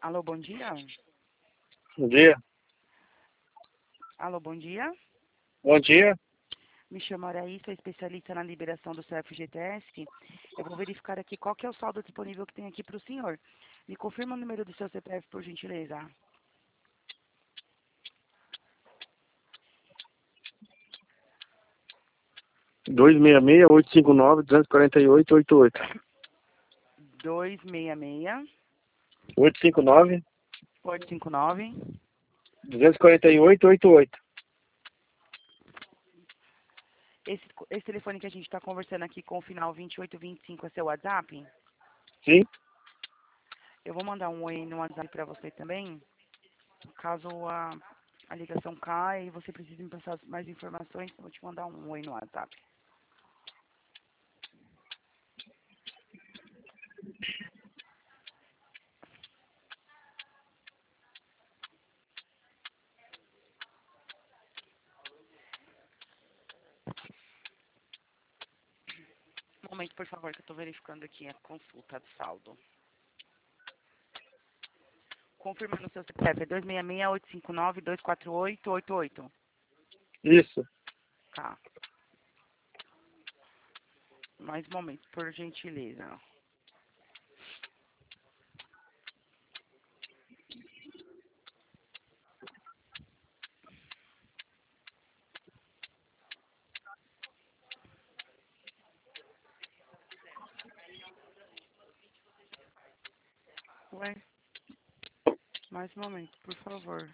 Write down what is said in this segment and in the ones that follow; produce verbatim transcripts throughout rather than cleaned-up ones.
Alô, bom dia. Bom dia. Alô, bom dia. Bom dia. Me chamo Araí, sou especialista na liberação do seu F G T S. Eu vou verificar aqui qual que é o saldo disponível que tem aqui para o senhor. Me confirma o número do seu C P F, por gentileza. dois seis seis, oito cinco nove, dois quatro oito, oito oito. dois seis seis, oito cinco nove, oito cinco nove. dois quatro oito, oito oito. Esse, esse telefone que a gente está conversando aqui com o final vinte e oito vinte e cinco é seu WhatsApp? Sim? Eu vou mandar um oi no WhatsApp para você também. Caso a, a ligação caia e você precise me passar mais informações, eu vou te mandar um oi no WhatsApp. Um momento, por favor, que eu estou verificando aqui a consulta do saldo. Confirmando o seu C P F, é dois seis seis, oito cinco nove, dois quatro oito, oito oito. Isso. Tá. Mais um momento, por gentileza. Ué? Mais um momento, por favor.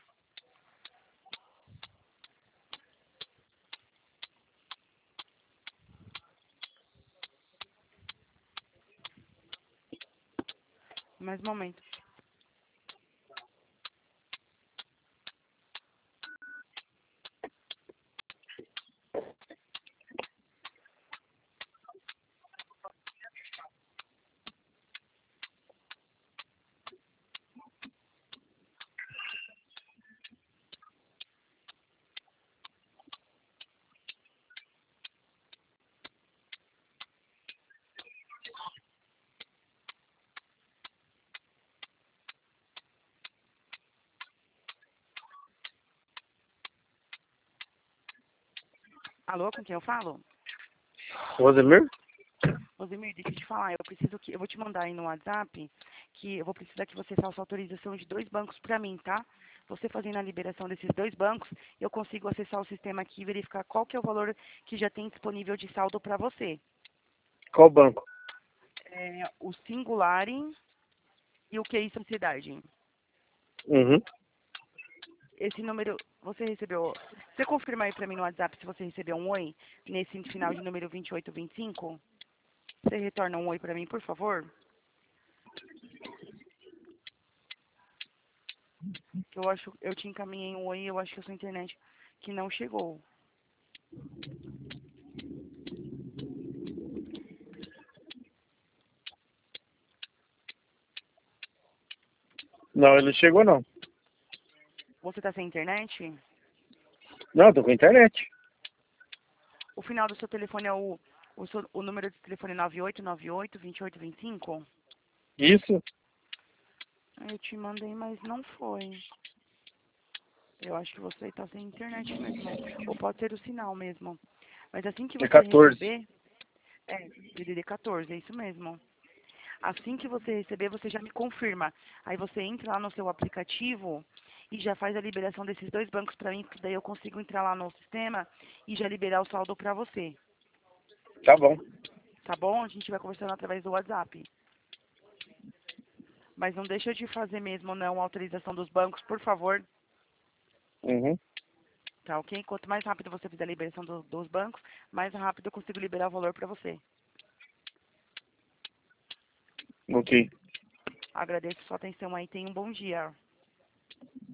Mais um momento. Alô, com quem eu falo? Rosemir? Rosemir, deixa eu te falar, eu preciso que. Eu vou te mandar aí no WhatsApp que eu vou precisar que você faça autorização de dois bancos para mim, tá? Você fazendo a liberação desses dois bancos, eu consigo acessar o sistema aqui e verificar qual que é o valor que já tem disponível de saldo para você. Qual banco? É, o Singularem e o Q I Sociedade. Uhum. Esse número, você recebeu... Você confirma aí para mim no WhatsApp se você recebeu um oi nesse final de número vinte e oito vinte e cinco? Você retorna um oi para mim, por favor? Que eu acho, eu te encaminhei um oi e eu acho que a sua internet que não chegou. Não, ele não chegou não. Você tá sem internet? Não, tô com internet. O final do seu telefone é o, o, seu, o número de telefone nove oito nove oito, vinte e oito vinte e cinco? Isso? Eu te mandei, mas não foi. Eu acho que você tá sem internet mesmo. Ou pode ser o sinal mesmo. Mas assim que É você quatorze. receber, é, D D D quatorze, é isso mesmo. Assim que você receber, você já me confirma. Aí você entra lá no seu aplicativo e já faz a liberação desses dois bancos para mim, porque daí eu consigo entrar lá no sistema e já liberar o saldo para você. Tá bom. Tá bom? A gente vai conversando através do WhatsApp. Mas não deixa de fazer mesmo não a autorização dos bancos, por favor. Uhum. Tá ok? Quanto mais rápido você fizer a liberação do- dos bancos, mais rápido eu consigo liberar o valor para você. Ok. Agradeço sua atenção aí. Tenha um bom dia.